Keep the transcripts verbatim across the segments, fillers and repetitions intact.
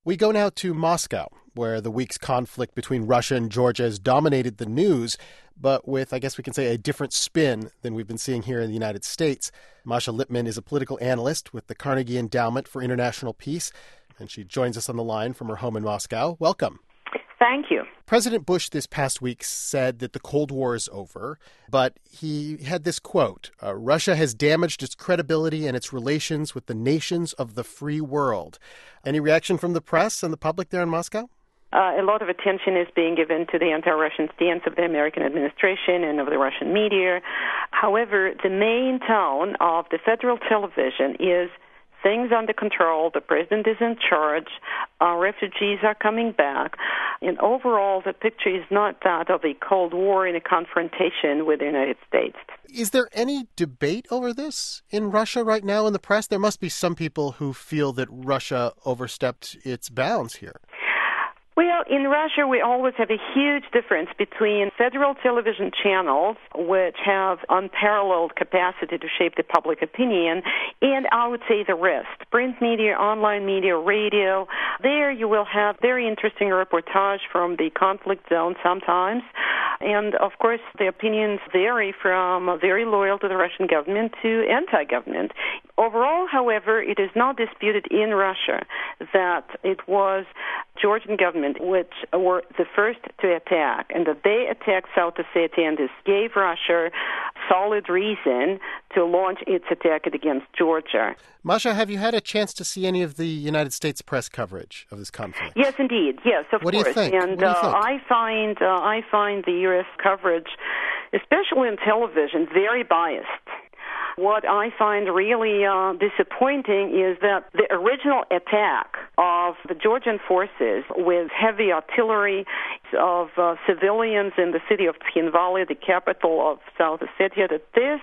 We go now to Moscow, where the week's conflict between Russia and Georgia has dominated the news, but with, I guess we can say, a different spin than we've been seeing here in the United States. Masha Lipman is a political analyst with the Carnegie Endowment for International Peace, and she joins us on the line from her home in Moscow. Welcome. Thank you. President Bush this past week said that the Cold War is over, but he had this quote, uh, Russia has damaged its credibility and its relations with the nations of the free world. Any reaction from the press and the public there in Moscow? Uh, a lot of attention is being given to the anti-Russian stance of the American administration and of the Russian media. However, the main tone of the federal television is things under control, the president is in charge, uh, refugees are coming back, and overall the picture is not that of a Cold War in a confrontation with the United States. Is there any debate over this in Russia right now in the press? There must be some people who feel that Russia overstepped its bounds here. Well, in Russia, we always have a huge difference between federal television channels, which have unparalleled capacity to shape the public opinion, and I would say the rest. Print media, online media, radio. There you will have very interesting reportage from the conflict zone sometimes. And, of course, the opinions vary from very loyal to the Russian government to anti-government. Overall, however, it is not disputed in Russia that it was Georgian government which were the first to attack, and that they attacked South Ossetia, and this gave Russia solid reason to launch its attack against Georgia. Masha, have you had a chance to see any of the United States press coverage of this conflict? Yes, indeed. Yes, of what course. Do you think? And what do you think? Uh, I find uh, I find the U S coverage, especially on television, very biased. What I find really uh, disappointing is that the original attack of the Georgian forces with heavy artillery of uh, civilians in the city of Tskhinvali, the capital of South Ossetia, that this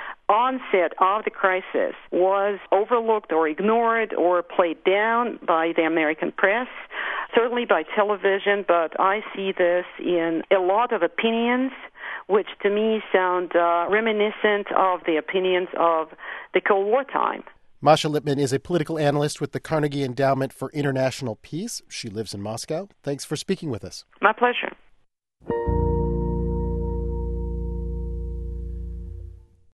onset of the crisis was overlooked or ignored or played down by the American press, certainly by television, but I see this in a lot of opinions which to me sound uh, reminiscent of the opinions of the Cold War time. Masha Lipman is a political analyst with the Carnegie Endowment for International Peace. She lives in Moscow. Thanks for speaking with us. My pleasure.